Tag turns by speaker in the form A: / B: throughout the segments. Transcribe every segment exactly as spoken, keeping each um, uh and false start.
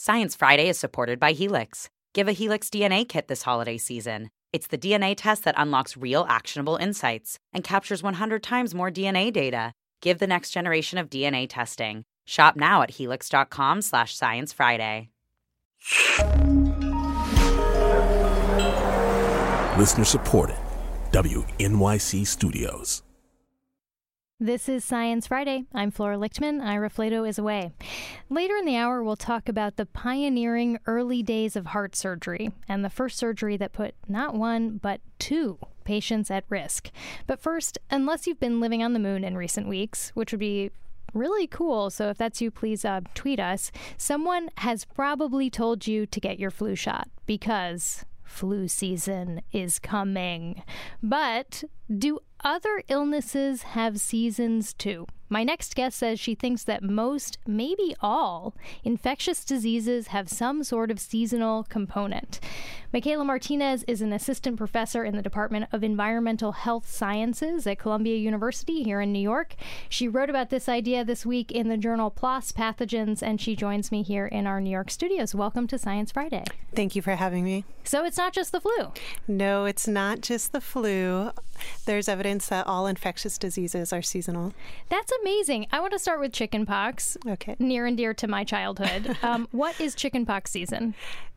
A: Science Friday is supported by Helix. Give a Helix D N A kit this holiday season. It's the D N A test that unlocks real actionable insights and captures one hundred times more D N A data. Give the next generation of D N A testing. Shop now at helix.com slash Science Friday.
B: Listener supported. W N Y C Studios.
C: This is Science Friday. I'm Flora Lichtman. Ira Flato is away. Later in the hour, we'll talk about the pioneering early days of heart surgery and the first surgery that put not one, but two patients at risk. But first, unless you've been living on the moon in recent weeks, which would be really cool, so if that's you, please uh, tweet us, someone has probably told you to get your flu shot because flu season is coming. But do other illnesses have seasons too? My next guest says she thinks that most, maybe all, infectious diseases have some sort of seasonal component. Michaela Martinez is an assistant professor in the Department of Environmental Health Sciences at Columbia University here in New York. She wrote about this idea this week in the journal PLOS Pathogens, and she joins me here in our New York studios. Welcome to Science Friday.
D: Thank you for having me.
C: So it's not just the flu.
D: No, it's not just the flu. There's evidence that all infectious diseases are seasonal.
C: That's amazing. I want to start with chickenpox.
D: Okay.
C: Near and dear to my childhood. um, what is chickenpox season?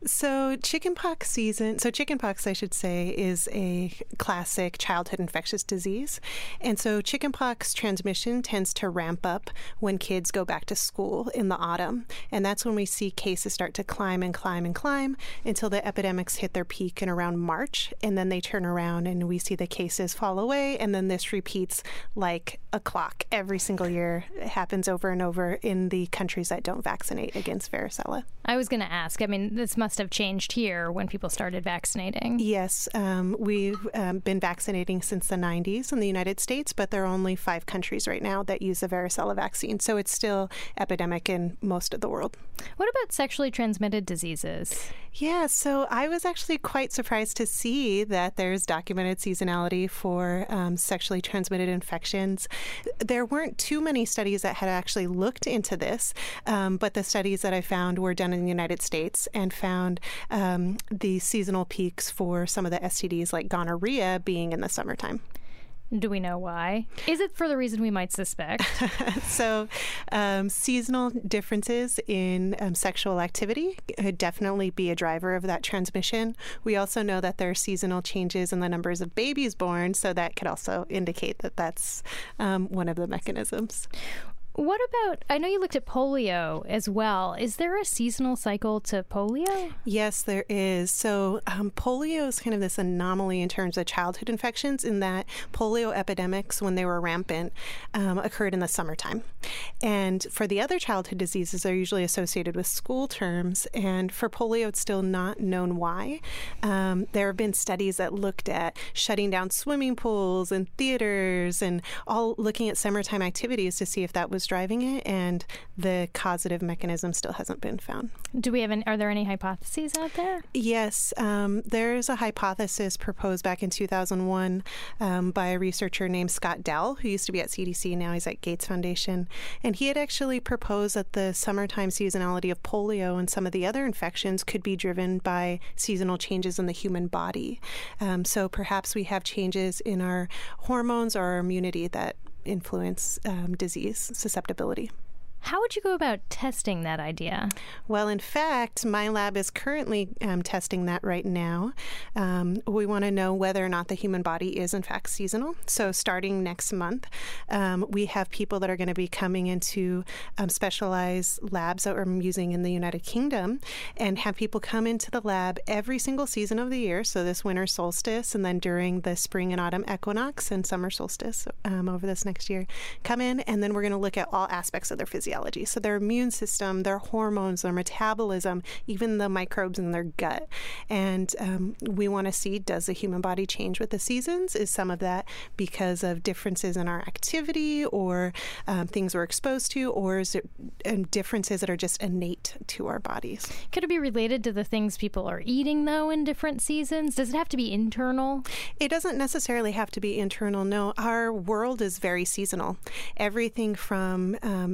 D: So chickenpox season, so chickenpox, I should say, is a classic childhood infectious disease. And so chickenpox transmission tends to ramp up when kids go back to school in the autumn. And that's when we see cases start to climb and climb and climb until the epidemics hit their peak in around March. And then they turn around and we see the cases fall away. And then this repeats like a clock every single year. It happens over and over in the countries that don't vaccinate against varicella.
C: I was going to ask, I mean, this must have changed here when people started vaccinating.
D: Yes, um, we've um, been vaccinating since the nineties in the United States, but there are only five countries right now that use the varicella vaccine. So it's still epidemic in most of the world.
C: What about sexually transmitted diseases?
D: Yeah, so I was actually quite surprised to see that there's documented seasonality for um, sexually transmitted infections. There weren't too many studies that had actually looked into this, um, but the studies that I found were done in the United States and found um, the seasonal peaks for some of the S T Ds like gonorrhea being in the summertime.
C: Do we know why? Is it for the reason we might suspect?
D: so um, seasonal differences in um, sexual activity could definitely be a driver of that transmission. We also know that there are seasonal changes in the numbers of babies born, so that could also indicate that that's um, one of the mechanisms.
C: What about, I know you looked at polio as well. Is there a seasonal cycle to polio?
D: Yes, there is. So um, polio is kind of this anomaly in terms of childhood infections in that polio epidemics, when they were rampant, um, occurred in the summertime. And for the other childhood diseases, they're usually associated with school terms. And for polio, it's still not known why. Um, there have been studies that looked at shutting down swimming pools and theaters and all looking at summertime activities to see if that was driving it, and the causative mechanism still hasn't been found.
C: Do we have any, are there any hypotheses out there?
D: Yes, um, there's a hypothesis proposed back in two thousand one um, by a researcher named Scott Dell, who used to be at C D C, now he's at Gates Foundation, and he had actually proposed that the summertime seasonality of polio and some of the other infections could be driven by seasonal changes in the human body. Um, so perhaps we have changes in our hormones or our immunity that influence um, disease susceptibility.
C: How would you go about testing that idea?
D: Well, in fact, my lab is currently um, testing that right now. Um, we want to know whether or not the human body is, in fact, seasonal. So starting next month, um, we have people that are going to be coming into um, specialized labs that we're using in the United Kingdom and have people come into the lab every single season of the year, so this winter solstice and then during the spring and autumn equinox and summer solstice um, over this next year, come in, and then we're going to look at all aspects of their physiology. So their immune system, their hormones, their metabolism, even the microbes in their gut. And um, we want to see, does the human body change with the seasons? Is some of that because of differences in our activity or um, things we're exposed to, or is it um, differences that are just innate to our bodies?
C: Could it be related to the things people are eating, though, in different seasons? Does it have to be internal?
D: It doesn't necessarily have to be internal, no. Our world is very seasonal. Everything from um, agriculture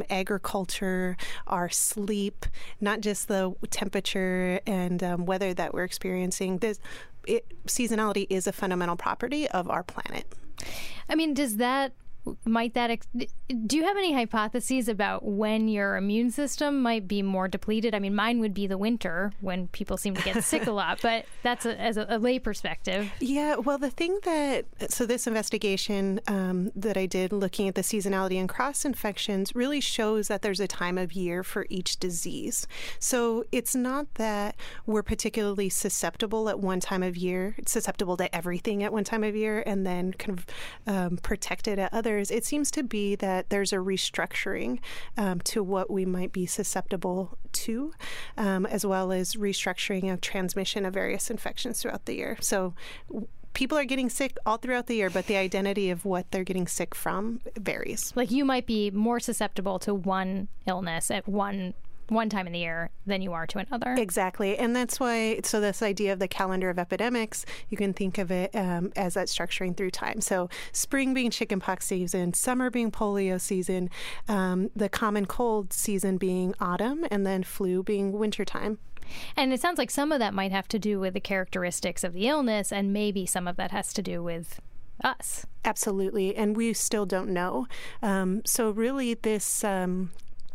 D: culture, our sleep, not just the temperature and um, weather that we're experiencing. This, it, seasonality is a fundamental property of our planet.
C: I mean, does that, might that, ex- do you have any hypotheses about when your immune system might be more depleted? I mean, mine would be the winter when people seem to get sick a lot, but that's a, as a, a lay perspective.
D: Yeah, well, the thing that, so this investigation um, that I did looking at the seasonality and cross infections really shows that there's a time of year for each disease. So it's not that we're particularly susceptible at one time of year, susceptible to everything at one time of year, and then kind of um, protected at others. It seems to be that there's a restructuring um, to what we might be susceptible to, um, as well as restructuring of transmission of various infections throughout the year. So people are getting sick all throughout the year, but the identity of what they're getting sick from varies.
C: Like you might be more susceptible to one illness at one one time in the year than you are to another.
D: Exactly. And that's why, so this idea of the calendar of epidemics, you can think of it um, as that structuring through time. So spring being chickenpox season, summer being polio season, um, the common cold season being autumn, and then flu being wintertime.
C: And it sounds like some of that might have to do with the characteristics of the illness, and maybe some of that has to do with us.
D: Absolutely. And we still don't know. Um, so really this... Um,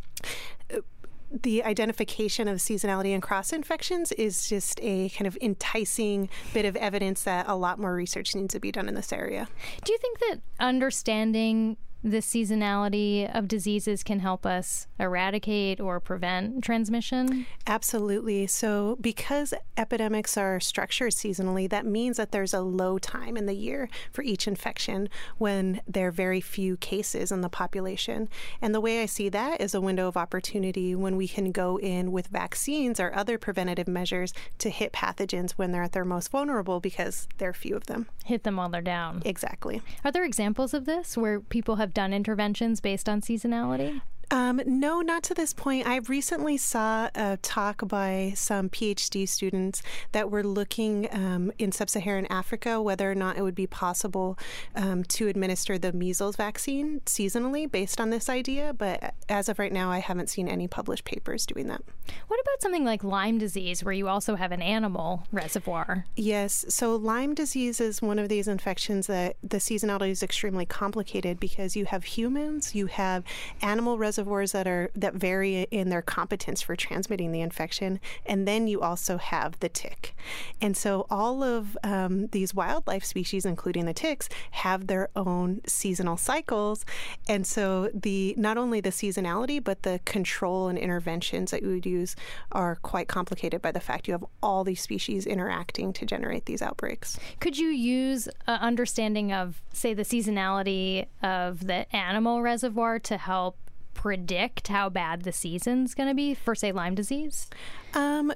D: The identification of seasonality and cross infections is just a kind of enticing bit of evidence that a lot more research needs to be done in this area.
C: Do you think that understanding the seasonality of diseases can help us eradicate or prevent transmission?
D: Absolutely. So because epidemics are structured seasonally, that means that there's a low time in the year for each infection when there are very few cases in the population. And the way I see that is a window of opportunity when we can go in with vaccines or other preventative measures to hit pathogens when they're at their most vulnerable because there are few of them.
C: Hit them while they're down.
D: Exactly.
C: Are there examples of this where people have done interventions based on seasonality?
D: Um, no, not to this point. I recently saw a talk by some PhD students that were looking um, in sub-Saharan Africa whether or not it would be possible um, to administer the measles vaccine seasonally based on this idea. But as of right now, I haven't seen any published papers doing that.
C: What about something like Lyme disease, where you also have an animal reservoir?
D: Yes. So Lyme disease is one of these infections that the seasonality is extremely complicated because you have humans, you have animal reservoirs, reservoirs that are that vary in their competence for transmitting the infection, and then you also have the tick. And so all of um, these wildlife species, including the ticks, have their own seasonal cycles. And so the not only the seasonality, but the control and interventions that you would use are quite complicated by the fact you have all these species interacting to generate these outbreaks.
C: Could you use an understanding of, say, the seasonality of the animal reservoir to help predict how bad the season's going to be for, say, Lyme disease?
D: Um,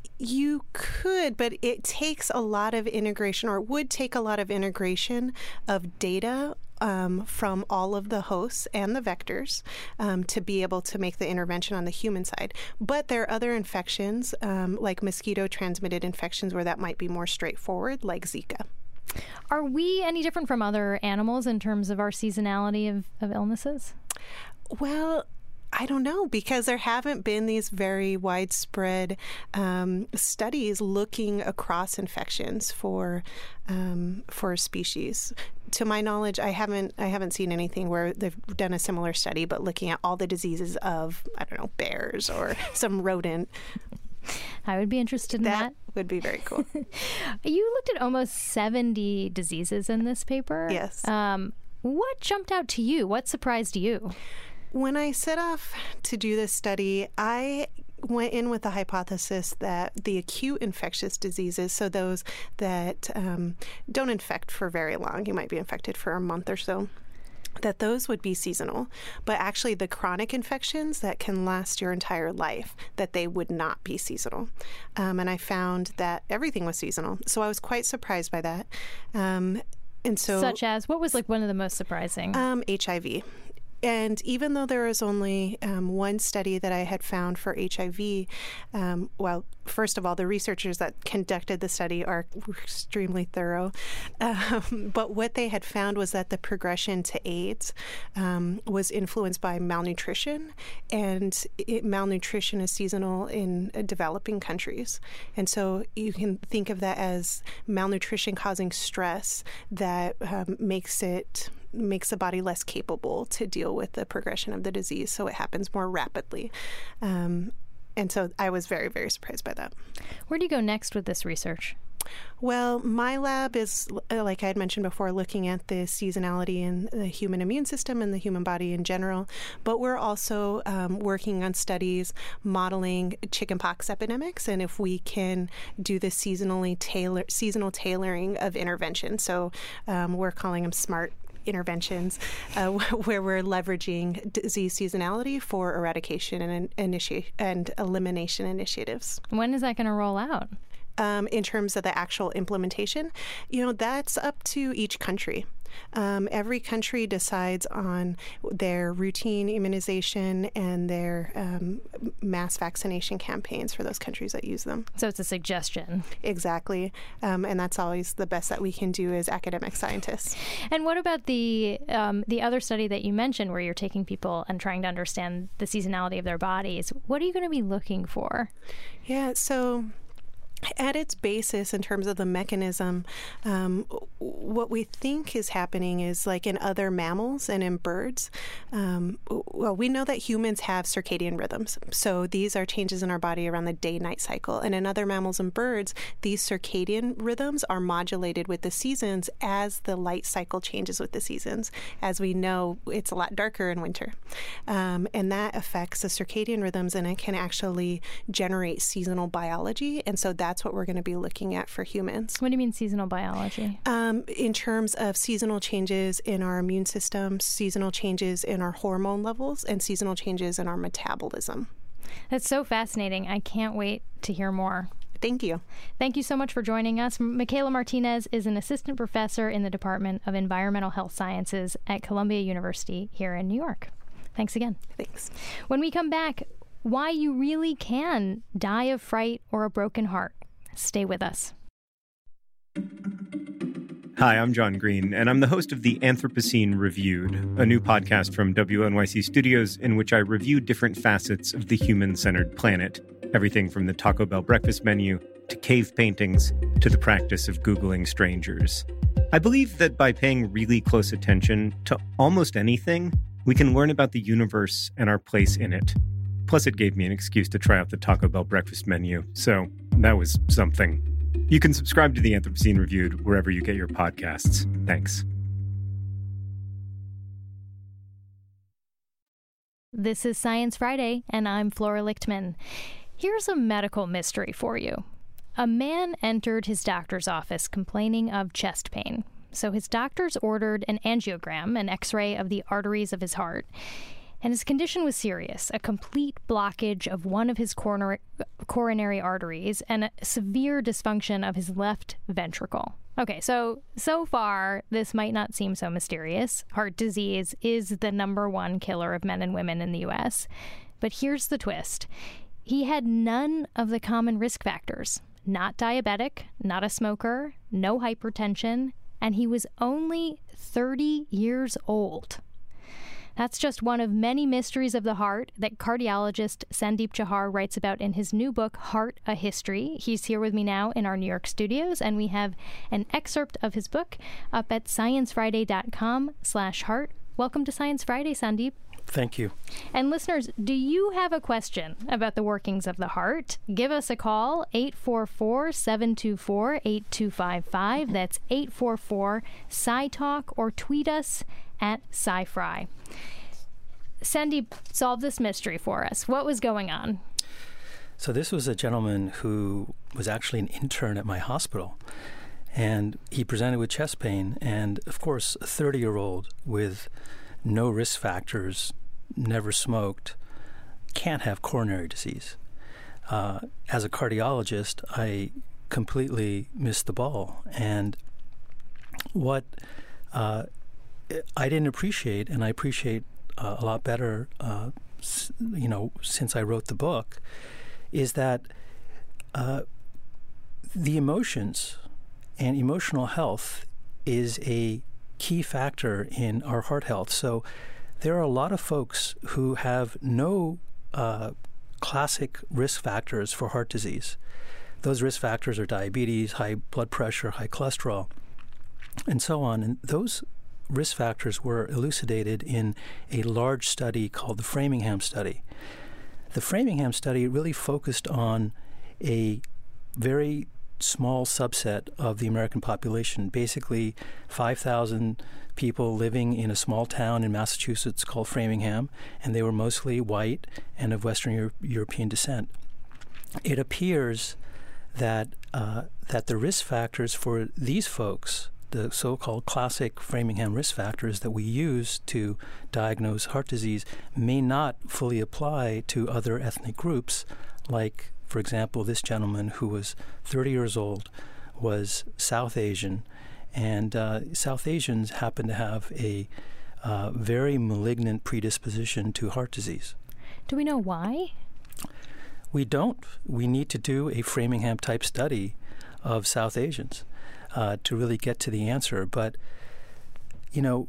D: you could, but it takes a lot of integration, or would take a lot of integration of data um, from all of the hosts and the vectors um, to be able to make the intervention on the human side. But there are other infections, um, like mosquito-transmitted infections, where that might be more straightforward, like Zika.
C: Are we any different from other animals in terms of our seasonality of, of illnesses?
D: Well, I don't know, because there haven't been these very widespread um, studies looking across infections for um, for species. To my knowledge, I haven't I haven't seen anything where they've done a similar study, but looking at all the diseases of, I don't know, bears or some rodent.
C: I would be interested in that.
D: That would be very cool.
C: You looked at almost seventy diseases in this paper.
D: Yes.
C: Um, what jumped out to you? What surprised you?
D: When I set off to do this study, I went in with the hypothesis that the acute infectious diseases, so those that um, don't infect for very long, you might be infected for a month or so, that those would be seasonal. But actually the chronic infections that can last your entire life, that they would not be seasonal. Um, and I found that everything was seasonal. So I was quite surprised by that. Um, and so,
C: Such as, what was like one of the most surprising?
D: Um, H I V. And even though there was only um, one study that I had found for H I V, um, well, first of all, the researchers that conducted the study are extremely thorough. Um, but what they had found was that the progression to AIDS um, was influenced by malnutrition, and it, malnutrition is seasonal in uh, developing countries. And so you can think of that as malnutrition causing stress that um, makes it makes the body less capable to deal with the progression of the disease, so it happens more rapidly. Um, and so I was very, very surprised by that.
C: Where do you go next with this research?
D: Well, my lab is, like I had mentioned before, looking at the seasonality in the human immune system and the human body in general. But we're also um, working on studies modeling chickenpox epidemics, and if we can do the seasonally tailor seasonal tailoring of intervention. So um, we're calling them SMART interventions, uh, where we're leveraging disease seasonality for eradication and initiate and elimination initiatives.
C: When is that going to roll out?
D: Um, in terms of the actual implementation, you know, that's up to each country. Um, every country decides on their routine immunization and their um, mass vaccination campaigns for those countries that use them.
C: So it's a suggestion.
D: Exactly. Um, and that's always the best that we can do as academic scientists.
C: And what about the um, the other study that you mentioned where you're taking people and trying to understand the seasonality of their bodies? What are you going to be looking for?
D: Yeah, so at its basis, in terms of the mechanism, um, what we think is happening is like in other mammals and in birds. Um, well, we know that humans have circadian rhythms. So these are changes in our body around the day-night cycle. And in other mammals and birds, these circadian rhythms are modulated with the seasons as the light cycle changes with the seasons. As we know, it's a lot darker in winter. Um, and that affects the circadian rhythms, and it can actually generate seasonal biology. And so that That's what we're going to be looking at for humans.
C: What do you mean seasonal biology?
D: Um, in terms of seasonal changes in our immune system, seasonal changes in our hormone levels, and seasonal changes in our metabolism.
C: That's so fascinating. I can't wait to hear more.
D: Thank you.
C: Thank you so much for joining us. Michaela Martinez is an assistant professor in the Department of Environmental Health Sciences at Columbia University here in New York. Thanks again.
D: Thanks.
C: When we come back, why you really can die of fright or a broken heart. Stay with us.
E: Hi, I'm John Green, and I'm the host of the Anthropocene Reviewed, a new podcast from W N Y C Studios in which I review different facets of the human-centered planet, everything from the Taco Bell breakfast menu to cave paintings to the practice of Googling strangers. I believe that by paying really close attention to almost anything, we can learn about the universe and our place in it. Plus, it gave me an excuse to try out the Taco Bell breakfast menu, so that was something. You can subscribe to the Anthropocene Reviewed wherever you get your podcasts. Thanks.
C: This is Science Friday, and I'm Flora Lichtman. Here's a medical mystery for you. A man entered his doctor's office complaining of chest pain. So his doctors ordered an angiogram, an x-ray of the arteries of his heart. And his condition was serious, a complete blockage of one of his coronary, coronary arteries and a severe dysfunction of his left ventricle. Okay, so, so far, this might not seem so mysterious. Heart disease is the number one killer of men and women in the U S. But here's the twist. He had none of the common risk factors. Not diabetic, not a smoker, no hypertension, and he was only thirty years old. That's just one of many mysteries of the heart that cardiologist Sandeep Chahar writes about in his new book, Heart: A History. He's here with me now in our New York studios, and we have an excerpt of his book up at sciencefriday.com slash heart. Welcome to Science Friday, Sandeep.
F: Thank you.
C: And listeners, do you have a question about the workings of the heart? Give us a call, eight four four, seven two four, eight two five five. That's eight four four, S C I talk, or tweet us at SciFri. Sandeep, solve this mystery for us. What was going on?
F: So this was a gentleman who was actually an intern at my hospital, and he presented with chest pain, and of course, a thirty-year-old with no risk factors, never smoked, can't have coronary disease. Uh, as a cardiologist, I completely missed the ball, and what uh, I didn't appreciate, and I appreciate uh, a lot better, uh, s- you know, since I wrote the book, is that uh, the emotions and emotional health is a key factor in our heart health. So there are a lot of folks who have no uh, classic risk factors for heart disease. Those risk factors are diabetes, high blood pressure, high cholesterol, and so on. And those risk factors were elucidated in a large study called the Framingham study. The Framingham study really focused on a very small subset of the American population, basically five thousand people living in a small town in Massachusetts called Framingham, and they were mostly white and of Western Euro- European descent. It appears that uh, that the risk factors for these folks, the so-called classic Framingham risk factors that we use to diagnose heart disease, may not fully apply to other ethnic groups, like, for example, this gentleman who was thirty years old was South Asian, and uh, South Asians happen to have a uh, very malignant predisposition to heart disease.
C: Do we know why?
F: We don't. We need to do a Framingham-type study of South Asians uh, to really get to the answer. But, you know,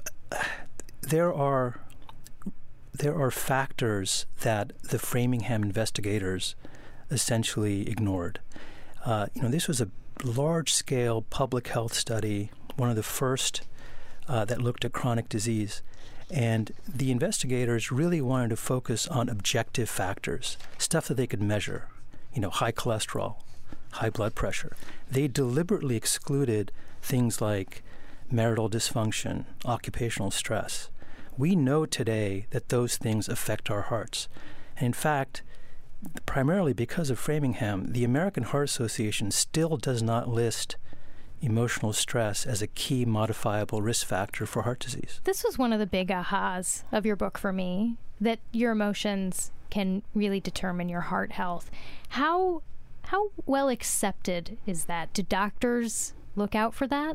F: there are there are factors that the Framingham investigators essentially ignored. Uh, you know, this was a large-scale public health study, one of the first uh, that looked at chronic disease. And the investigators really wanted to focus on objective factors, stuff that they could measure, you know, high cholesterol, high blood pressure. They deliberately excluded things like marital dysfunction, occupational stress. We know today that those things affect our hearts. And in fact, primarily because of Framingham, the American Heart Association still does not list emotional stress as a key modifiable risk factor for heart disease.
C: This was one of the big ahas of your book for me, that your emotions can really determine your heart health. How how well accepted is that? Do doctors look out for that?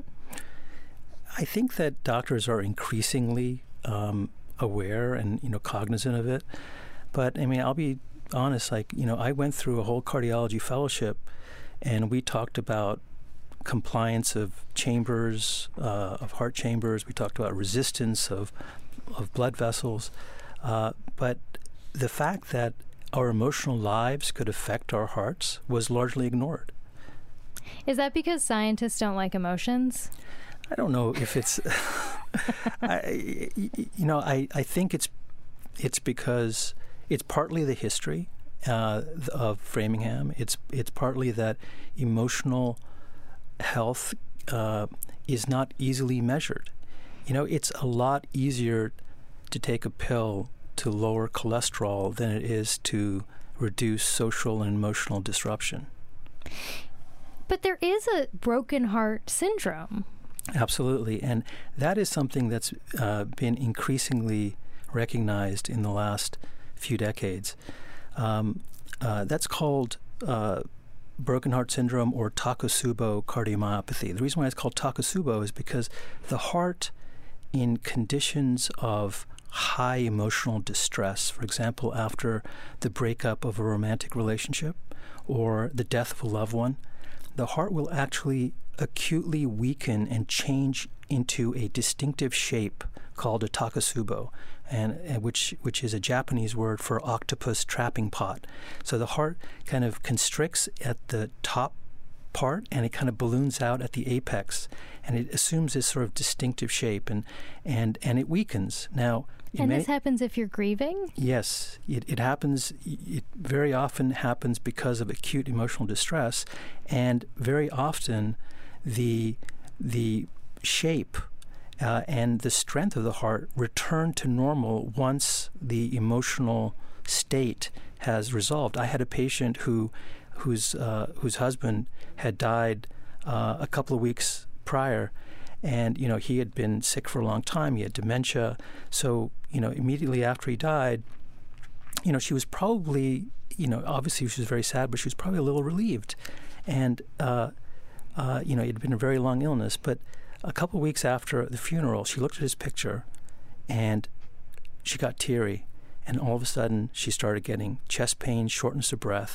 F: I think that doctors are increasingly um, aware and, you know, cognizant of it. But I mean, I'll be honest, like, you know, I went through a whole cardiology fellowship, and we talked about compliance of chambers, uh, of heart chambers. We talked about resistance of of blood vessels. Uh, but the fact that our emotional lives could affect our hearts was largely ignored.
C: Is that because scientists don't like emotions?
F: I don't know if it's, I, you know, I, I think it's it's because it's partly the history uh, of Framingham. It's it's partly that emotional health uh, is not easily measured. You know, it's a lot easier to take a pill to lower cholesterol than it is to reduce social and emotional disruption.
C: But there is a broken heart syndrome.
F: Absolutely. And that is something that's uh, been increasingly recognized in the last few decades. Um, uh, that's called uh, broken heart syndrome or Takotsubo cardiomyopathy. The reason why it's called Takotsubo is because the heart, in conditions of high emotional distress, for example, after the breakup of a romantic relationship or the death of a loved one, the heart will actually acutely weaken and change into a distinctive shape called a Takotsubo, and, and which which is a Japanese word for octopus trapping pot. So the heart kind of constricts at the top part, and it kind of balloons out at the apex, and it assumes this sort of distinctive shape, and and and it weakens. Now,
C: and
F: may,
C: this happens if you're grieving?
F: Yes, it, it happens. It very often happens because of acute emotional distress, and very often the the shape uh, and the strength of the heart return to normal once the emotional state has resolved. I had a patient who whose uh, whose husband had died uh, a couple of weeks prior, and you know he had been sick for a long time. He had dementia, so you know immediately after he died, you know she was probably you know obviously she was very sad, but she was probably a little relieved, and uh, uh, you know it had been a very long illness. But a couple of weeks after the funeral, she looked at his picture, and she got teary, and all of a sudden she started getting chest pain, shortness of breath,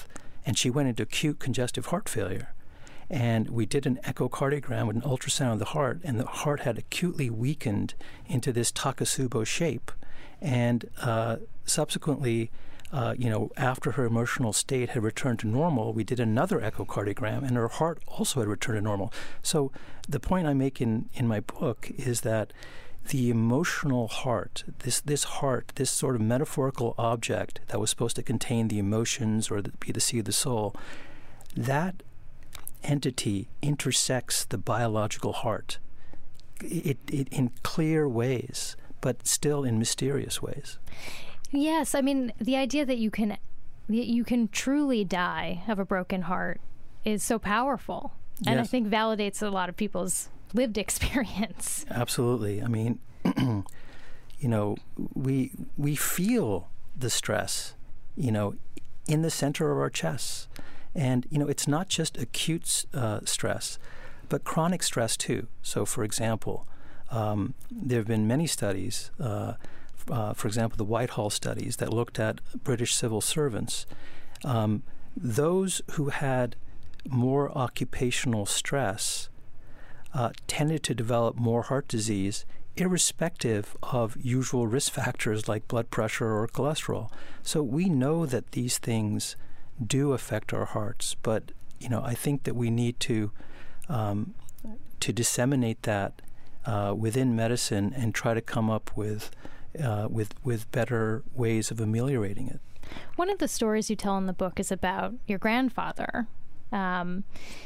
F: and she went into acute congestive heart failure. And we did an echocardiogram with an ultrasound of the heart, and the heart had acutely weakened into this Takotsubo shape. And uh, subsequently, uh, you know, after her emotional state had returned to normal, we did another echocardiogram, and her heart also had returned to normal. So the point I make in, in my book is that the emotional heart, this this heart, this sort of metaphorical object that was supposed to contain the emotions or the, be the seat of the soul, that entity intersects the biological heart it, it, in clear ways, but still in mysterious ways.
C: Yes, I mean, the idea that you can that you can truly die of a broken heart is so powerful, and yes. I think validates a lot of people's lived experience.
F: Absolutely. I mean, you know, we we feel the stress, you know, in the center of our chests. And, you know, it's not just acute uh, stress, but chronic stress, too. So, for example, um, there have been many studies, uh, uh, for example, the Whitehall studies that looked at British civil servants. Um, those who had more occupational stress uh, tended to develop more heart disease, irrespective of usual risk factors like blood pressure or cholesterol. So we know that these things do affect our hearts, but you know, I think that we need to um, to disseminate that uh, within medicine and try to come up with uh, with with better ways of ameliorating it.
C: One of the stories you tell in the book is about your grandfather, um,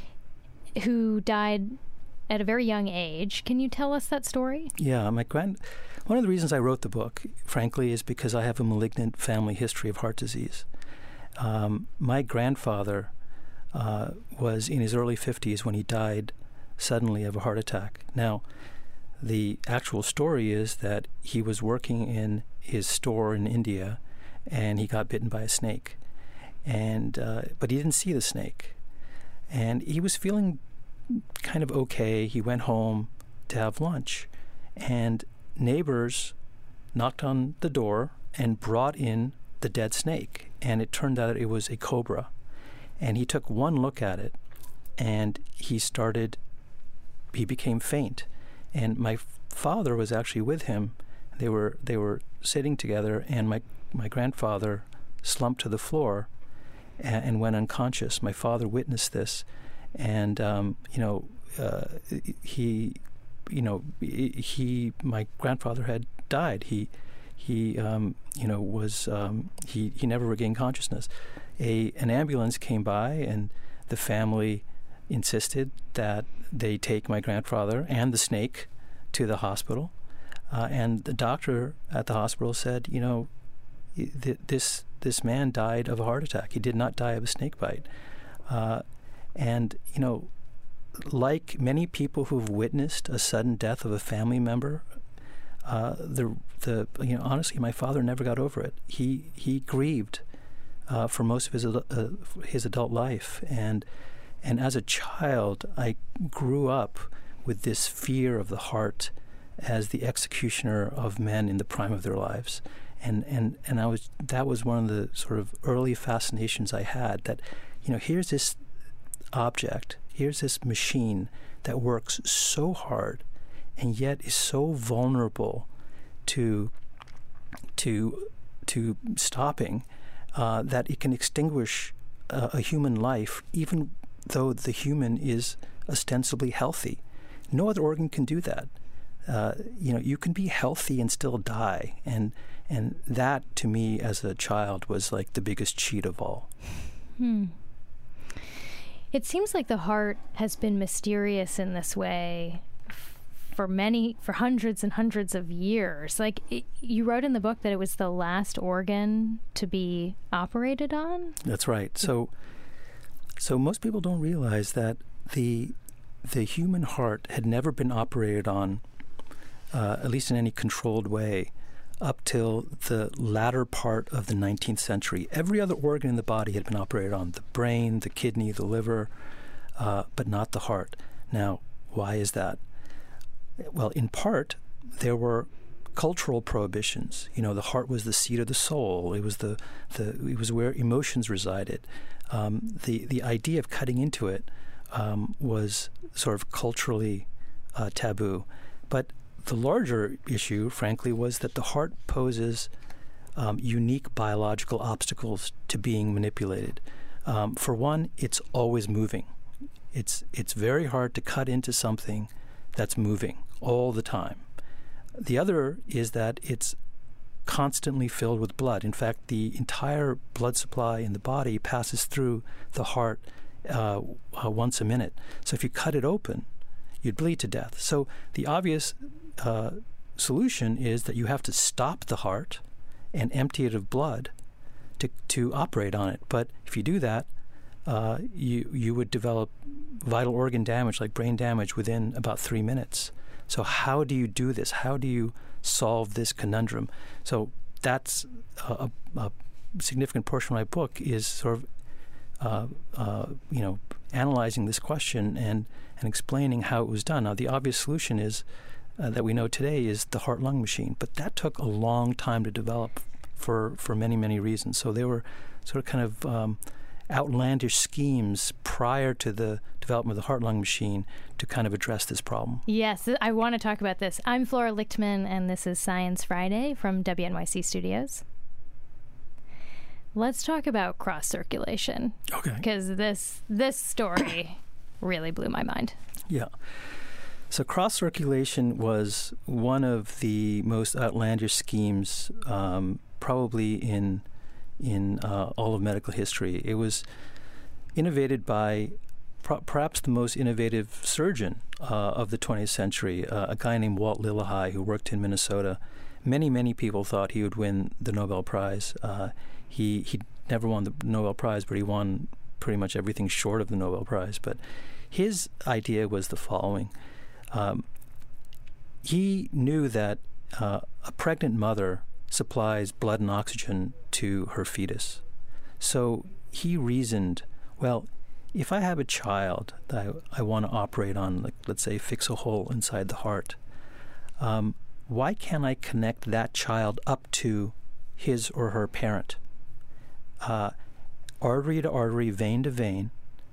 C: who died at a very young age. Can you tell us that story?
F: Yeah, my grand. One of the reasons I wrote the book, frankly, is because I have a malignant family history of heart disease. Um, my grandfather uh, was in his early fifties when he died suddenly of a heart attack. Now, the actual story is that he was working in his store in India, and he got bitten by a snake, and uh, but he didn't see the snake, and he was feeling kind of okay. He went home to have lunch, and neighbors knocked on the door and brought in the dead snake, and it turned out it was a cobra. And he took one look at it, and he started, he became faint. And my f- father was actually with him. They were they were sitting together, and my, my grandfather slumped to the floor and, and went unconscious. My father witnessed this, and um, you know, uh, he, you know, he, my grandfather had died. He He, um, you know, was um, he, he never regained consciousness. A an ambulance came by, and the family insisted that they take my grandfather and the snake to the hospital. Uh, and the doctor at the hospital said, you know, th- this this man died of a heart attack. He did not die of a snake bite. Uh, and you know, like many people who've witnessed a sudden death of a family member. Uh, the the you know honestly, my father never got over it. He he grieved uh, for most of his uh, his adult life, and and as a child, I grew up with this fear of the heart as the executioner of men in the prime of their lives, and and and I was that was one of the sort of early fascinations I had. That you know here's this object, here's this machine that works so hard, and yet is so vulnerable to to to stopping uh, that it can extinguish uh, a human life, even though the human is ostensibly healthy. No other organ can do that. Uh, you know, you can be healthy and still die, and and that to me as a child was like the biggest cheat of all.
C: Hmm. It seems like the heart has been mysterious in this way for many, for hundreds and hundreds of years. Like, it, you wrote in the book that it was the last organ to be operated on?
F: That's right. So, so most people don't realize that the the human heart had never been operated on, uh, at least in any controlled way, up till the latter part of the nineteenth century. Every other organ in the body had been operated on: the brain, the kidney, the liver, uh, but not the heart. Now, why is that? Well, in part, there were cultural prohibitions. You know, the heart was the seat of the soul. It was the, the it was where emotions resided. um, the the idea of cutting into it um, was sort of culturally uh, taboo. But the larger issue, frankly, was that the heart poses um, unique biological obstacles to being manipulated. Um, for one, it's always moving. It's it's very hard to cut into something that's moving all the time. The other is that it's constantly filled with blood. In fact, the entire blood supply in the body passes through the heart uh, uh, once a minute. So if you cut it open, you'd bleed to death. So the obvious uh, solution is that you have to stop the heart and empty it of blood to to operate on it. But if you do that, uh, you you would develop vital organ damage, like brain damage, within about three minutes. So how do you do this? How do you solve this conundrum? So that's a, a significant portion of my book is sort of uh, uh, you know analyzing this question and and explaining how it was done. Now, the obvious solution is uh, that we know today is the heart-lung machine, but that took a long time to develop for for many many reasons. So they were sort of kind of um, outlandish schemes prior to the development of the heart-lung machine to kind of address this problem.
C: Yes, I want to talk about this. I'm Flora Lichtman, and this is Science Friday from W N Y C Studios. Let's talk about cross-circulation.
F: Okay.
C: Because this this story really blew my mind.
F: Yeah. So cross-circulation was one of the most outlandish schemes um, probably in in uh, all of medical history. It was innovated by pro- perhaps the most innovative surgeon uh, of the twentieth century, uh, a guy named Walt Lillehei, who worked in Minnesota. Many, many people thought he would win the Nobel Prize. Uh, he he never won the Nobel Prize, but he won pretty much everything short of the Nobel Prize. But his idea was the following. Um, he knew that uh, a pregnant mother supplies blood and oxygen to her fetus. So he reasoned, well, if I have a child that I, I want to operate on, like let's say fix a hole inside the heart, um, why can't I connect that child up to his or her parent? Uh, artery to artery, vein to vein,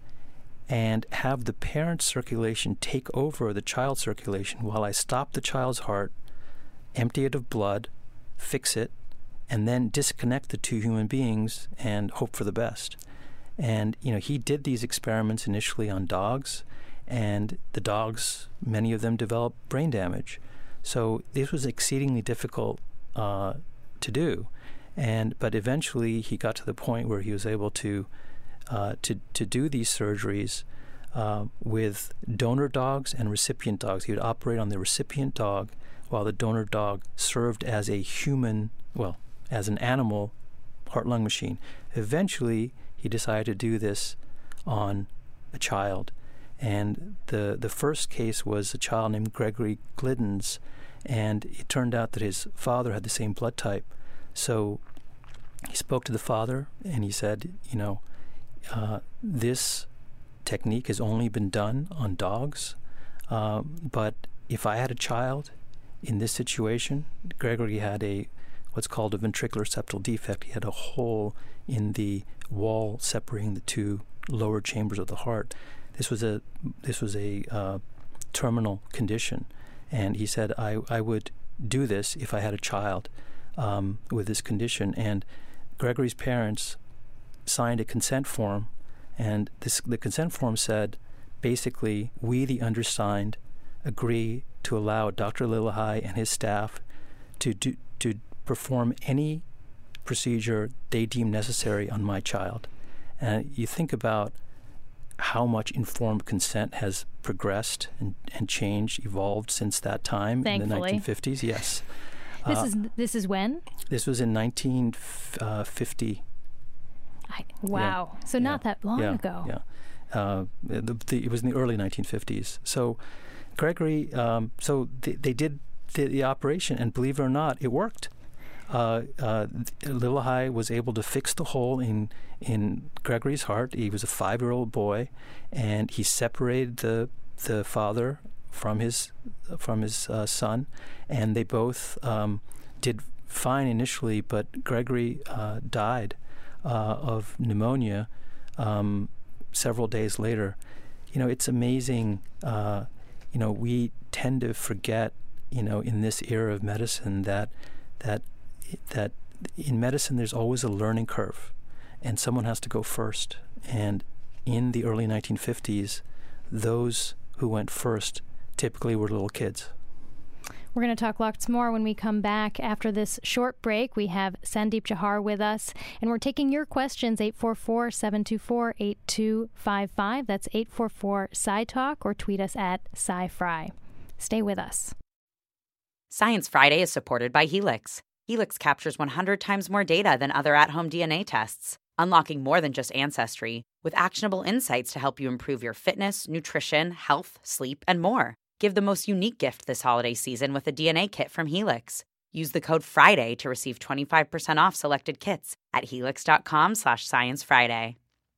F: and have the parent's circulation take over the child's circulation while I stop the child's heart, empty it of blood, fix it, and then disconnect the two human beings and hope for the best. And, you know, he did these experiments initially on dogs, and the dogs, many of them developed brain damage. So this was exceedingly difficult uh, to do. And but eventually he got to the point where he was able to uh, to to do these surgeries uh, with donor dogs and recipient dogs. He would operate on the recipient dog while the donor dog served as a human, well, as an animal heart-lung machine. Eventually, he decided to do this on a child. And the the first case was a child named Gregory Gliddens, and it turned out that his father had the same blood type. So he spoke to the father, and he said, you know, uh, this technique has only been done on dogs, uh, but if I had a child in this situation, Gregory had a what's called a ventricular septal defect. He had a hole in the wall separating the two lower chambers of the heart. This was a this was a uh, terminal condition, and he said, I, I would do this if I had a child um, with this condition. And Gregory's parents signed a consent form, and this the consent form said, basically, we, the undersigned, agree to allow Doctor Lillehei and his staff to do, to perform any procedure they deem necessary on my child. And you think about how much informed consent has progressed and, and changed, evolved since that time.
C: Thankfully.
F: In the nineteen fifties. Yes.
C: This
F: uh,
C: is this is when?
F: This was in nineteen fifty.
C: I, wow.
F: Yeah.
C: So
F: yeah.
C: not that long
F: yeah.
C: ago.
F: Yeah. Uh, the, the, it was in the early nineteen fifties. So Gregory, um, so they, they did the, the operation, and believe it or not, it worked. Uh, uh, Lillehei was able to fix the hole in in Gregory's heart. He was a five-year-old boy, and he separated the the father from his from his uh, son, and they both um, did fine initially. But Gregory uh, died uh, of pneumonia um, several days later. You know, it's amazing. Uh, you know, we tend to forget, you know, in this era of medicine that that that in medicine there's always a learning curve, and someone has to go first. And in the early nineteen fifties, those who went first typically were little kids.
C: We're going to talk lots more when we come back after this short break. We have Sandeep Jauhar with us, and we're taking your questions, eight four four, seven two four, eight two five five. That's eight four four, S C I Talk, or tweet us at SciFry. Stay with us.
A: Science Friday is supported by Helix. Helix captures one hundred times more data than other at-home D N A tests, unlocking more than just ancestry, with actionable insights to help you improve your fitness, nutrition, health, sleep, and more. Give the most unique gift this holiday season with a D N A kit from Helix. Use the code FRIDAY to receive twenty-five percent off selected kits at helix.com slash Science Friday.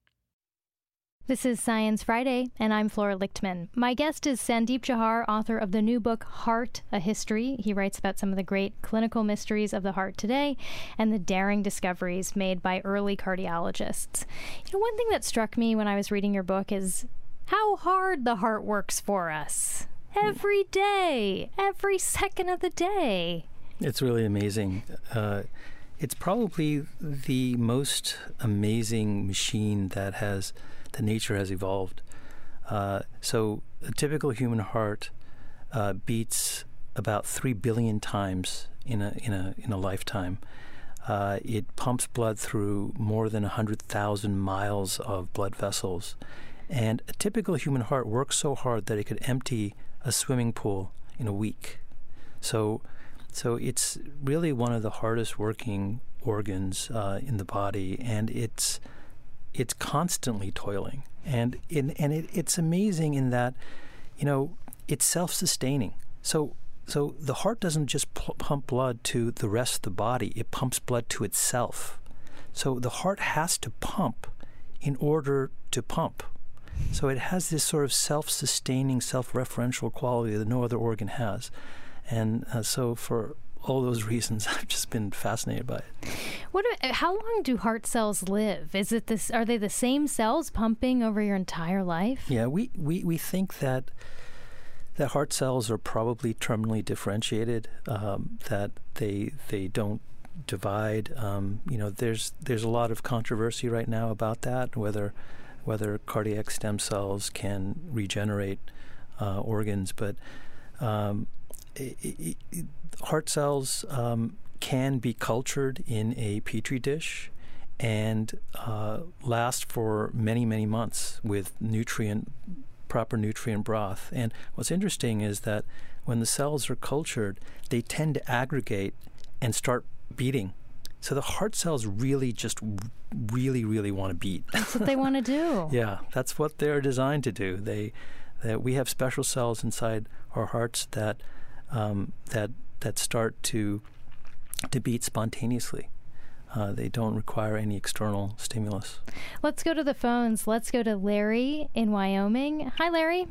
C: This is Science Friday, and I'm Flora Lichtman. My guest is Sandeep Jauhar, author of the new book, Heart, A History. He writes about some of the great clinical mysteries of the heart today and the daring discoveries made by early cardiologists. You know, one thing that struck me when I was reading your book is how hard the heart works for us. Every day, every second of the day.
F: It's really amazing. Uh, it's probably the most amazing machine that has that nature has evolved. Uh, so a typical human heart uh, beats about three billion times in a in a in a lifetime. Uh, it pumps blood through more than one hundred thousand miles of blood vessels, and a typical human heart works so hard that it could empty a swimming pool in a week. So, so it's really one of the hardest working organs uh, in the body, and it's it's constantly toiling. And in, and it, it's amazing in that, you know, it's self-sustaining. So so the heart doesn't just pl- pump blood to the rest of the body; it pumps blood to itself. So the heart has to pump in order to pump. So it has this sort of self-sustaining, self-referential quality that no other organ has. And uh, so for all those reasons, I've just been fascinated by it.
C: What? How long do heart cells live? Is it this? Are they the same cells pumping over your entire life?
F: Yeah, we, we, we think that that heart cells are probably terminally differentiated, um, that they they don't divide. Um, you know, there's there's a lot of controversy right now about that, whether whether cardiac stem cells can regenerate uh, organs, but um, it, it, it, heart cells um, can be cultured in a petri dish and uh, last for many, many months with nutrient, proper nutrient broth. And what's interesting is that when the cells are cultured, they tend to aggregate and start beating. So the heart cells really just really, really want to beat.
C: That's what they want to do.
F: Yeah, that's what they're designed to do. They, that we have special cells inside our hearts that um, that that start to to beat spontaneously. Uh, they don't require any external stimulus.
C: Let's go to the phones. Let's go to Larry in Wyoming. Hi, Larry.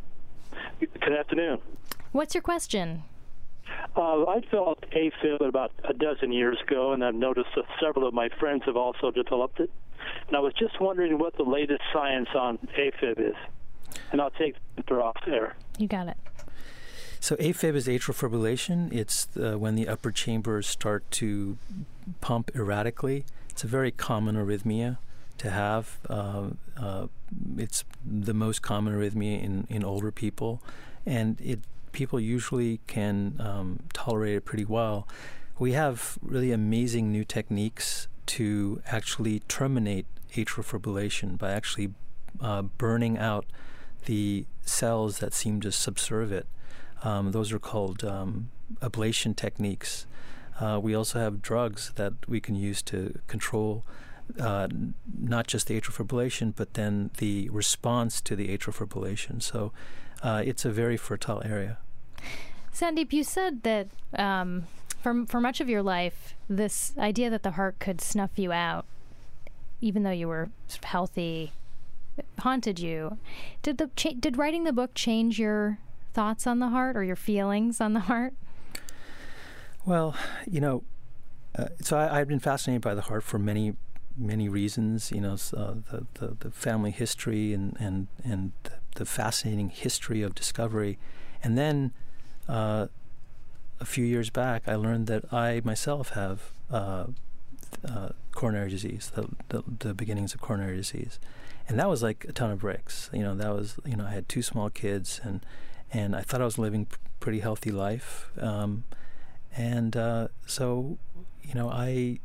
G: Good afternoon.
C: What's your question?
G: Uh, I developed AFib about a dozen years ago, and I've noticed that several of my friends have also developed it. And I was just wondering what the latest science on AFib is. And I'll take the off there.
C: You got it.
F: So AFib is atrial fibrillation. It's the, when the upper chambers start to pump erratically. It's a very common arrhythmia to have. Uh, uh, it's the most common arrhythmia in, in older people, and it people usually can um, tolerate it pretty well. We have really amazing new techniques to actually terminate atrial fibrillation by actually uh, burning out the cells that seem to subserve it. Um, those are called um, ablation techniques. Uh, we also have drugs that we can use to control uh, not just the atrial fibrillation, but then the response to the atrial fibrillation. So uh, it's a very fertile area.
C: Sandeep, you said that um, for, for much of your life, this idea that the heart could snuff you out, even though you were sort of healthy, haunted you. Did the cha- did writing the book change your thoughts on the heart or your feelings on the heart?
F: Well, you know, uh, so I, I've been fascinated by the heart for many, many reasons, you know, uh, the, the the family history and and and the fascinating history of discovery, and then uh, a few years back, I learned that I myself have uh, uh, coronary disease, the, the the beginnings of coronary disease, and that was like a ton of bricks. You know, that was you know I had two small kids, and and I thought I was living a pretty healthy life, um, and uh, so you know I.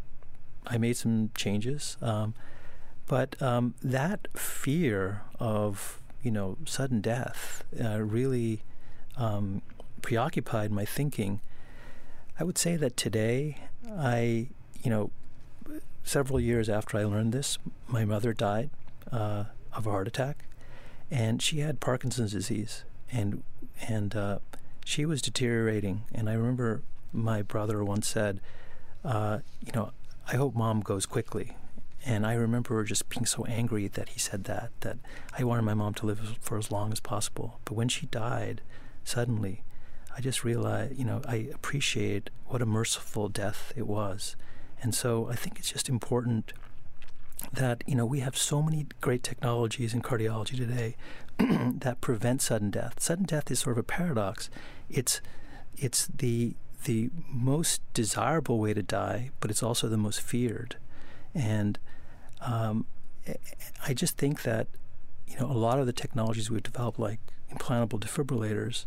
F: I made some changes, um, but um, that fear of you know sudden death uh, really um, preoccupied my thinking. I would say that today, I you know, several years after I learned this, my mother died uh, of a heart attack, and she had Parkinson's disease, and and uh, she was deteriorating. And I remember my brother once said, uh, you know. I hope Mom goes quickly. And I remember just being so angry that he said that, that I wanted my mom to live for as long as possible. But when she died, suddenly, I just realized, you know, I appreciate what a merciful death it was. And so I think it's just important that, you know, we have so many great technologies in cardiology today that prevent sudden death. Sudden death is sort of a paradox. It's, it's the... the most desirable way to die, but it's also the most feared. And um, I just think that, you know, a lot of the technologies we've developed, like implantable defibrillators,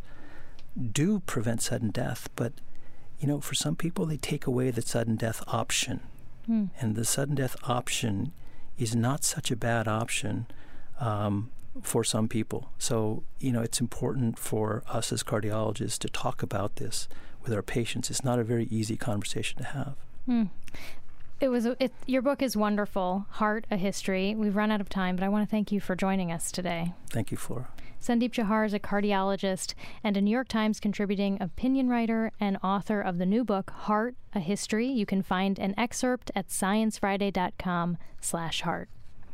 F: do prevent sudden death. But, you know, for some people, they take away the sudden death option. Mm. And the sudden death option is not such a bad option um, for some people. So, you know, it's important for us as cardiologists to talk about this with our patients. It's not a very easy conversation to have. Mm.
C: It was. It, your book is wonderful, Heart, A History. We've run out of time, but I want to thank you for joining us today.
F: Thank you, Flora.
C: Sandeep Jauhar is a cardiologist and a New York Times contributing opinion writer and author of the new book, Heart, A History. You can find an excerpt at sciencefriday.com slash heart.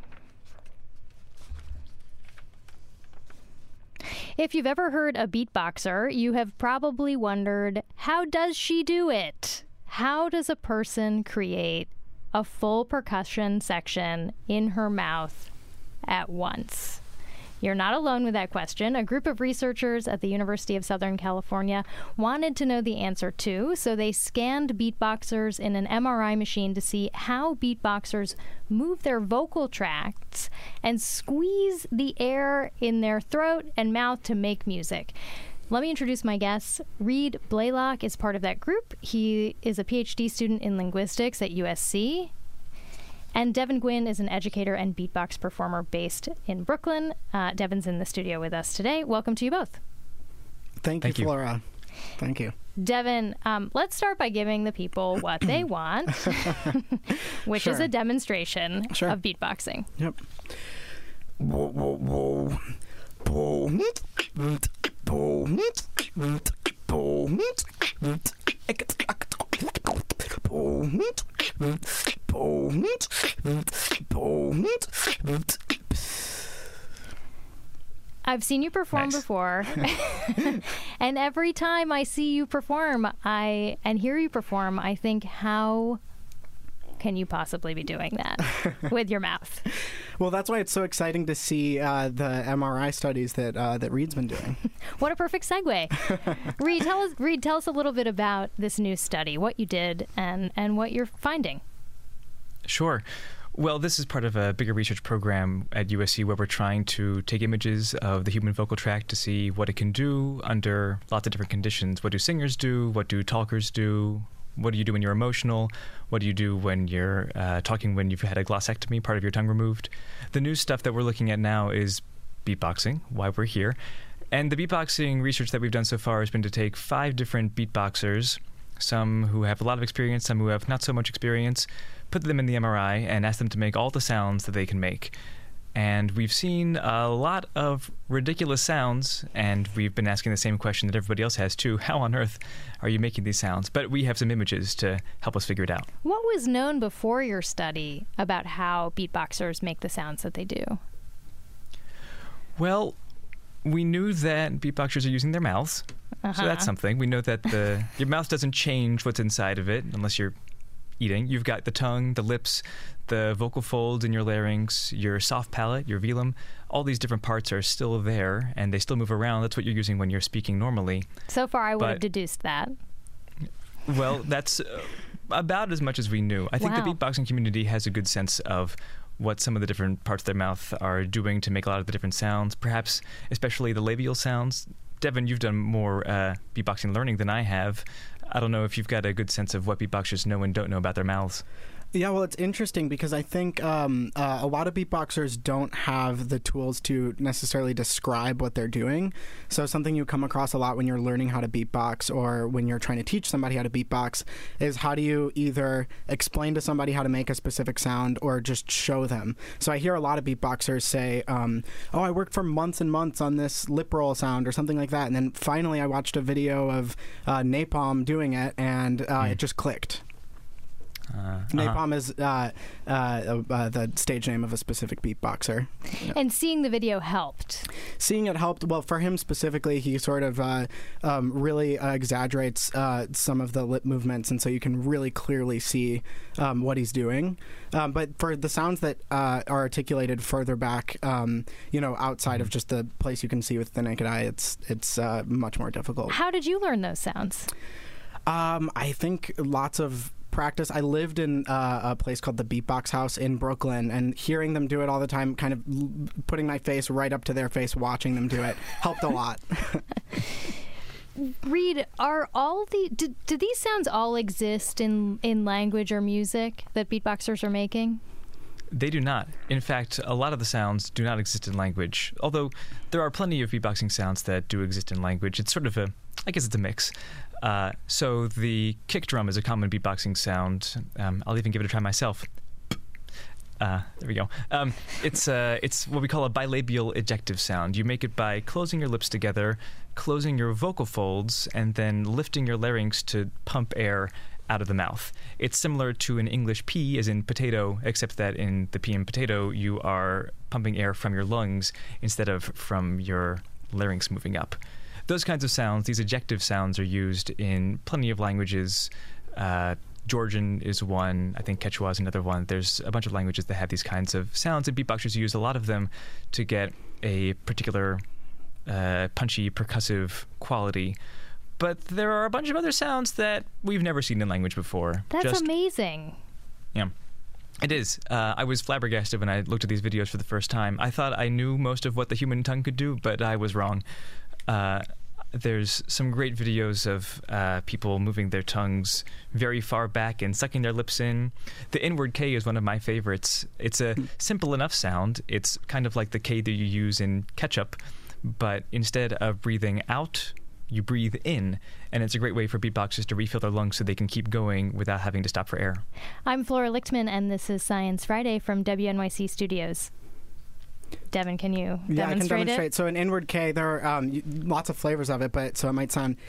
C: If you've ever heard a beatboxer, you have probably wondered, how does she do it? How does a person create a full percussion section in her mouth at once? You're not alone with that question. A group of researchers at the University of Southern California wanted to know the answer too, so they scanned beatboxers in an M R I machine to see how beatboxers move their vocal tracts and squeeze the air in their throat and mouth to make music. Let me introduce my guest. Reed Blaylock is part of that group. He is a P H D student in linguistics at U S C. And Devin Gwynn is an educator and beatbox performer based in Brooklyn. Uh, Devin's in the studio with us today. Welcome to you both.
H: Thank, Thank you, Flora. Thank you.
C: Devin, um, let's start by giving the people what they want, which sure. is a demonstration sure. of beatboxing.
H: Yep. Whoa, whoa, whoa. Whoa.
C: I've seen you perform nice. before, and every time I see you perform, I and hear you perform, I think, how can you possibly be doing that with your mouth?
H: Well, that's why it's so exciting to see uh, the M R I studies that uh, that Reed's been doing.
C: What a perfect segue. Reed, tell us, Reed, tell us a little bit about this new study, what you did, and, and what you're finding.
I: Sure. Well, this is part of a bigger research program at U S C where we're trying to take images of the human vocal tract to see what it can do under lots of different conditions. What do singers do? What do talkers do? What do you do when you're emotional? What do you do when you're uh, talking when you've had a glossectomy, part of your tongue removed? The new stuff that we're looking at now is beatboxing, why we're here. And the beatboxing research that we've done so far has been to take five different beatboxers, some who have a lot of experience, some who have not so much experience, put them in the M R I and ask them to make all the sounds that they can make. And we've seen a lot of ridiculous sounds, and we've been asking the same question that everybody else has too. How on earth are you making these sounds? But we have some images to help us figure it out.
C: What was known before your study about how beatboxers make the sounds that they do?
I: Well, we knew that beatboxers are using their mouths, uh-huh. so that's something. We know that the your mouth doesn't change what's inside of it unless you're eating. You've got the tongue, the lips, the vocal folds in your larynx, your soft palate, your velum. All these different parts are still there, and they still move around. That's what you're using when you're speaking normally.
C: So far, I would
I: But-
C: have deduced that.
I: Well, that's uh, about as much as we knew. I think
C: Wow.
I: the beatboxing community has a good sense of what some of the different parts of their mouth are doing to make a lot of the different sounds, perhaps especially the labial sounds. Devin, you've done more uh, beatboxing learning than I have. I don't know if you've got a good sense of what beatboxers know and don't know about their mouths.
H: Yeah, well, it's interesting because I think um, uh, a lot of beatboxers don't have the tools to necessarily describe what they're doing. So something you come across a lot when you're learning how to beatbox or when you're trying to teach somebody how to beatbox is how do you either explain to somebody how to make a specific sound or just show them. So I hear a lot of beatboxers say, um, oh, I worked for months and months on this lip roll sound or something like that. And then finally I watched a video of uh, Napalm doing it and uh, mm. it just clicked. Uh, Napalm uh-huh. is uh, uh, uh, the stage name of a specific beatboxer.
C: Yeah. And seeing the video helped.
H: Seeing it helped. Well, for him specifically, he sort of uh, um, really uh, exaggerates uh, some of the lip movements, and so you can really clearly see um, what he's doing. Um, but for the sounds that uh, are articulated further back, um, you know, outside mm-hmm. of just the place you can see with the naked eye, it's it's uh, much more difficult.
C: How did you learn those sounds?
H: Um, I think lots of practice. I lived in uh, a place called the Beatbox House in Brooklyn, and hearing them do it all the time, kind of l- putting my face right up to their face, watching them do it, helped a lot.
C: Reed, are all the do, do these sounds all exist in in language or music that beatboxers are making?
I: They do not. In fact, a lot of the sounds do not exist in language, although there are plenty of beatboxing sounds that do exist in language. It's sort of a, I guess it's a mix. Uh, so the kick drum is a common beatboxing sound. Um, I'll even give it a try myself. Uh, there we go. Um, it's uh, it's what we call a bilabial ejective sound. You make it by closing your lips together, closing your vocal folds, and then lifting your larynx to pump air out of the mouth. It's similar to an English P, as in potato, except that in the P in potato, you are pumping air from your lungs instead of from your larynx moving up. Those kinds of sounds, these ejective sounds, are used in plenty of languages. Uh, Georgian is one. I think Quechua is another one. There's a bunch of languages that have these kinds of sounds, and beatboxers use a lot of them to get a particular uh, punchy, percussive quality. But there are a bunch of other sounds that we've never seen in language before.
C: That's
I: Just,
C: amazing.
I: Yeah. It is. Uh, I was flabbergasted when I looked at these videos for the first time. I thought I knew most of what the human tongue could do, but I was wrong. Uh, there's some great videos of uh, people moving their tongues very far back and sucking their lips in. The inward K is one of my favorites. It's a simple enough sound. It's kind of like the K that you use in ketchup, but instead of breathing out, you breathe in, and it's a great way for beatboxers to refill their lungs so they can keep going without having to stop for air.
C: I'm Flora Lichtman, and this is Science Friday from W N Y C Studios. Devin, can you
H: yeah,
C: demonstrate
H: I can demonstrate.
C: it?
H: So an inward K, there are um, lots of flavors of it, but so it might sound...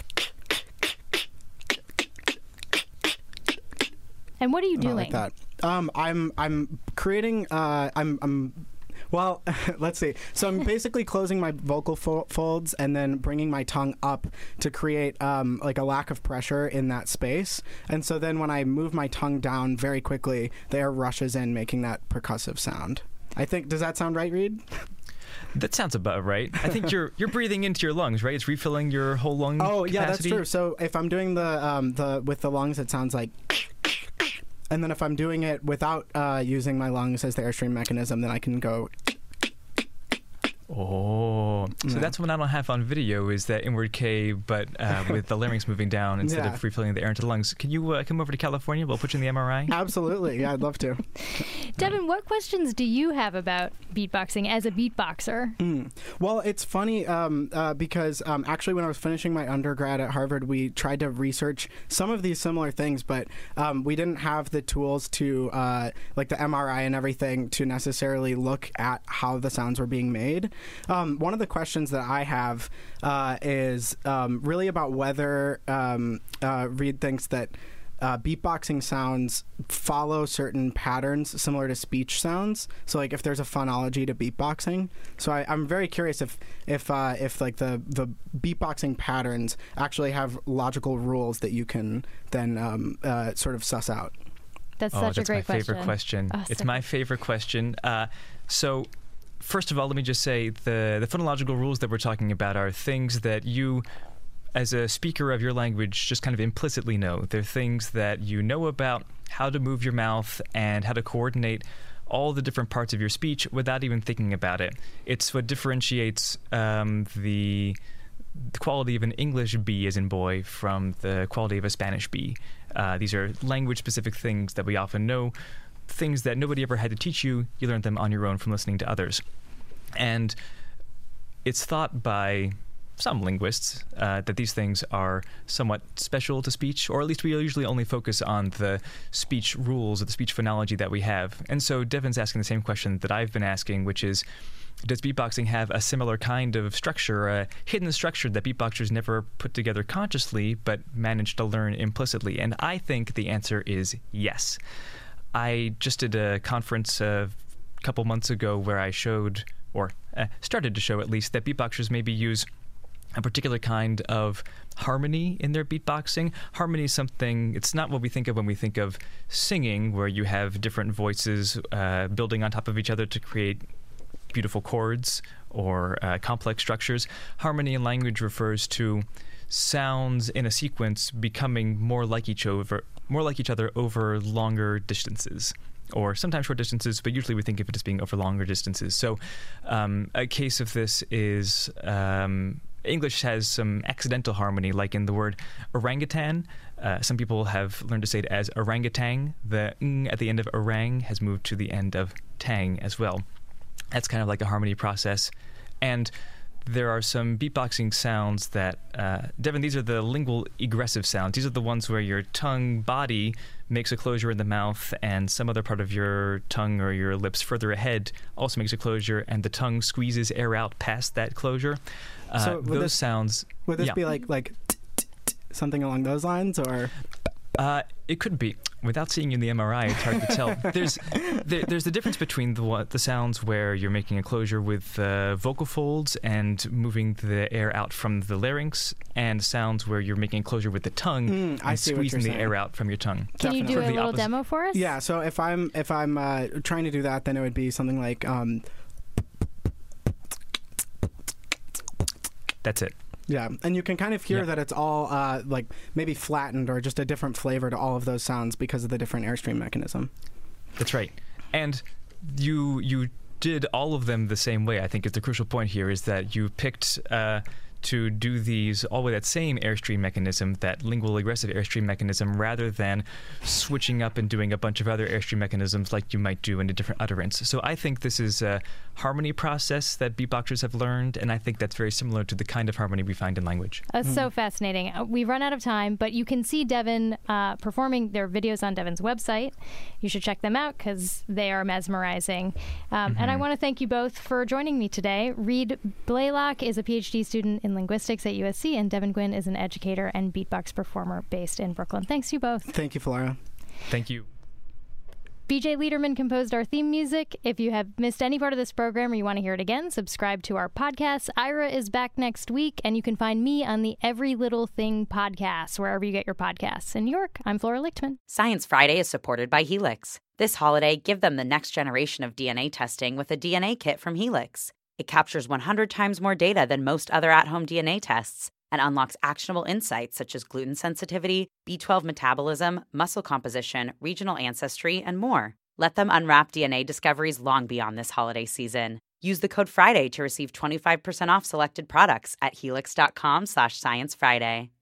C: And what are you
H: Not
C: doing?
H: like that. Um, I'm I'm creating. Uh, I'm I'm. Well, let's see. So I'm basically closing my vocal fo- folds and then bringing my tongue up to create um, like a lack of pressure in that space. And so then when I move my tongue down very quickly, the air rushes in, making that percussive sound. I think. Does that sound right, Reed?
I: That sounds about right. I think you're you're breathing into your lungs, right? It's refilling your whole lung
H: Oh,
I: capacity.
H: yeah, that's true. So if I'm doing the um, the with the lungs, it sounds like. And then if I'm doing it without uh, using my lungs as the airstream mechanism, then I can go.
I: Oh, so
H: yeah.
I: That's what I don't have on video is that inward K, but uh, with the larynx moving down instead
H: yeah.
I: of refilling the air into the lungs. Can you uh, come over to California? We'll put you in the M R I.
H: Absolutely, yeah, I'd love to.
C: Devin, what questions do you have about beatboxing as a beatboxer?
H: Mm. Well, it's funny um, uh, because um, actually when I was finishing my undergrad at Harvard, we tried to research some of these similar things, but um, we didn't have the tools to, uh, like the M R I and everything, to necessarily look at how the sounds were being made. Um, one of the questions that I have uh, is um, really about whether um, uh, Reed thinks that uh, beatboxing sounds follow certain patterns similar to speech sounds. So, like, if there's a phonology to beatboxing. So, I, I'm very curious if if uh, if like the the beatboxing patterns actually have logical rules that you can then um, uh, sort of suss out.
C: That's
I: oh,
C: such
I: that's
C: a great
I: my favorite
C: question.
I: question.
C: Oh,
I: it's
C: so
I: my favorite question. Uh, so, first of all, let me just say the the phonological rules that we're talking about are things that you, as a speaker of your language, just kind of implicitly know. They're things that you know about how to move your mouth and how to coordinate all the different parts of your speech without even thinking about it. It's what differentiates um, the, the quality of an English B as in boy from the quality of a Spanish B. Uh, these are language-specific things that we often know, things that nobody ever had to teach you. You learned them on your own from listening to others. And it's thought by some linguists uh, that these things are somewhat special to speech, or at least we usually only focus on the speech rules or the speech phonology that we have. And so Devin's asking the same question that I've been asking, which is, does beatboxing have a similar kind of structure, a hidden structure that beatboxers never put together consciously but managed to learn implicitly? And I think the answer is yes. I just did a conference a couple months ago where I showed, or uh, started to show at least, that beatboxers maybe use a particular kind of harmony in their beatboxing. Harmony is something, it's not what we think of when we think of singing, where you have different voices uh, building on top of each other to create beautiful chords or uh, complex structures. Harmony in language refers to sounds in a sequence becoming more like each over, more like each other over longer distances, or sometimes short distances, but usually we think of it as being over longer distances. So um, a case of this is um, English has some accidental harmony, like in the word orangutan. Uh, some people have learned to say it as orangutan. The ng at the end of orang has moved to the end of tang as well. That's kind of like a harmony process. And there are some beatboxing sounds that, uh, Devin, these are the lingual egressive sounds. These are the ones where your tongue body makes a closure in the mouth and some other part of your tongue or your lips further ahead also makes a closure, and the tongue squeezes air out past that closure. Uh,
H: so
I: those
H: this,
I: sounds...
H: Would this
I: yeah.
H: be like, like t- t- t- something along those lines, or...?
I: Uh, it could be. Without seeing you in the M R I, it's hard to tell. There's there, there's the difference between the what, the sounds where you're making a closure with uh, vocal folds and moving the air out from the larynx, and sounds where you're making a closure with the tongue
H: mm,
I: and squeezing the
H: saying.
I: air out from your tongue.
C: Can you do
I: Sort
C: a
I: of
C: little
I: opposite.
C: demo for us?
H: Yeah. So if I'm if I'm uh, trying to do that, then it would be something like. Um,
I: That's it.
H: Yeah, and you can kind of hear
I: yeah.
H: that it's all uh, like maybe flattened or just a different flavor to all of those sounds because of the different airstream mechanism.
I: That's right. And you you did all of them the same way. I think is the crucial point here is that you picked uh, to do these all with that same airstream mechanism, that lingual egressive airstream mechanism, rather than switching up and doing a bunch of other airstream mechanisms like you might do in a different utterance. So I think this is a harmony process that beatboxers have learned, and I think that's very similar to the kind of harmony we find in language.
C: That's
H: Mm-hmm.
C: so fascinating. Uh, We've run out of time, but you can see Devin uh, performing. Their videos on Devin's website. You should check them out because they are mesmerizing. Um,
I: Mm-hmm.
C: And I want to thank you both for joining me today. Reed Blaylock is a PhD student in linguistics at U S C, and Devin Gwynn is an educator and beatbox performer based in Brooklyn. Thanks to you both.
H: Thank you, Flora.
I: Thank you.
C: B J Liederman composed our theme music. If you have missed any part of this program or you want to hear it again, subscribe to our podcast. Ira is back next week, and you can find me on the Every Little Thing podcast, wherever you get your podcasts. In New York, I'm Flora Lichtman.
A: Science Friday is supported by Helix. This holiday, give them the next generation of D N A testing with a D N A kit from Helix. It captures one hundred times more data than most other at-home D N A tests and unlocks actionable insights such as gluten sensitivity, B twelve metabolism, muscle composition, regional ancestry, and more. Let them unwrap D N A discoveries long beyond this holiday season. Use the code Friday to receive twenty-five percent off selected products at helix.com slash Science Friday.